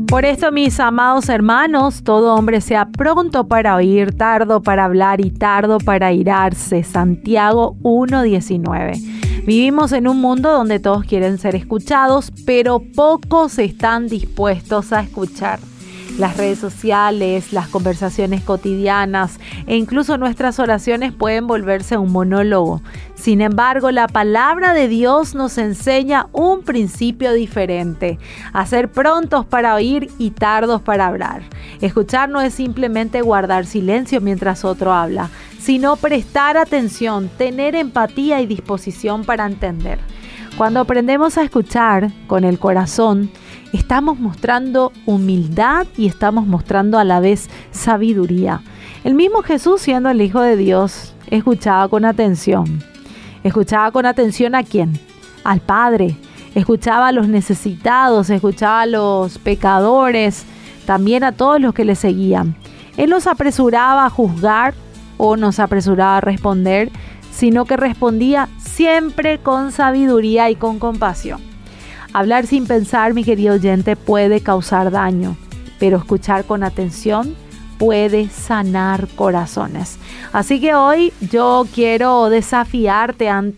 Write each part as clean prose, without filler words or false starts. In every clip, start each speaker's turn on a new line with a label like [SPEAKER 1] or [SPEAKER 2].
[SPEAKER 1] Por esto, mis amados hermanos, todo hombre sea pronto para oír, tardo para hablar y tardo para irarse. Santiago 1:19. Vivimos en un mundo donde todos quieren ser escuchados, pero pocos están dispuestos a escuchar. Las redes sociales, las conversaciones cotidianas e incluso nuestras oraciones pueden volverse un monólogo. Sin embargo, la palabra de Dios nos enseña un principio diferente: a ser prontos para oír y tardos para hablar. Escuchar no es simplemente guardar silencio mientras otro habla, sino prestar atención, tener empatía y disposición para entender. Cuando aprendemos a escuchar con el corazón, estamos mostrando humildad y estamos mostrando a la vez sabiduría. El mismo Jesús, siendo el Hijo de Dios, escuchaba con atención. ¿Escuchaba con atención a quién? Al Padre. Escuchaba a los necesitados, escuchaba a los pecadores, también a todos los que le seguían. Él no se apresuraba a juzgar o no se apresuraba a responder, sino que respondía siempre con sabiduría y con compasión. Hablar sin pensar, mi querido oyente, puede causar daño, pero escuchar con atención puede sanar corazones. Así que hoy yo quiero desafiarte a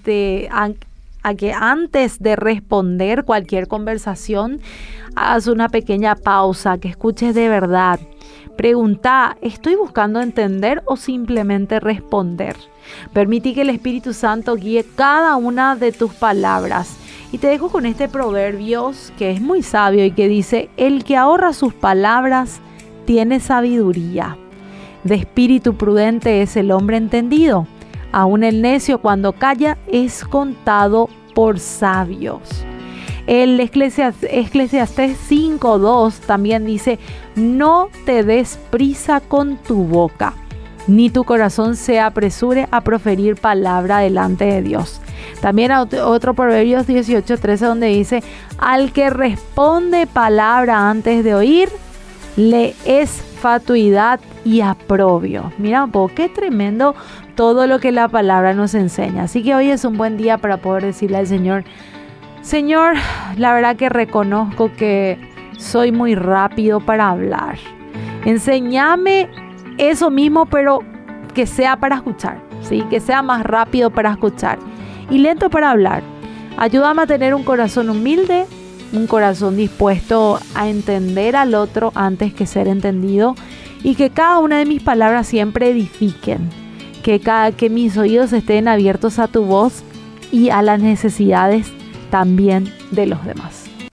[SPEAKER 1] que antes de responder cualquier conversación, hagas una pequeña pausa, que escuches de verdad. Pregunta: ¿estoy buscando entender o simplemente responder? Permití que el Espíritu Santo guíe cada una de tus palabras. Y te dejo con este Proverbios que es muy sabio y que dice: el que ahorra sus palabras tiene sabiduría. De espíritu prudente es el hombre entendido. Aún el necio, cuando calla, es contado por sabios. El Eclesiastés 5:2 también dice: no te des prisa con tu boca, ni tu corazón se apresure a proferir palabra delante de Dios. También otro Proverbios 18:13, donde dice: al que responde palabra antes de oír, le es fatuidad y aprobio. Mira un poco, qué tremendo todo lo que la palabra nos enseña. Así que hoy es un buen día para poder decirle al Señor: Señor, la verdad que reconozco que soy muy rápido para hablar. Enséñame eso mismo, pero que sea para escuchar, ¿sí? Que sea más rápido para escuchar y lento para hablar. Ayúdame a tener un corazón humilde, un corazón dispuesto a entender al otro antes que ser entendido, y que cada una de mis palabras siempre edifiquen, que mis oídos estén abiertos a tu voz y a las necesidades también de los demás.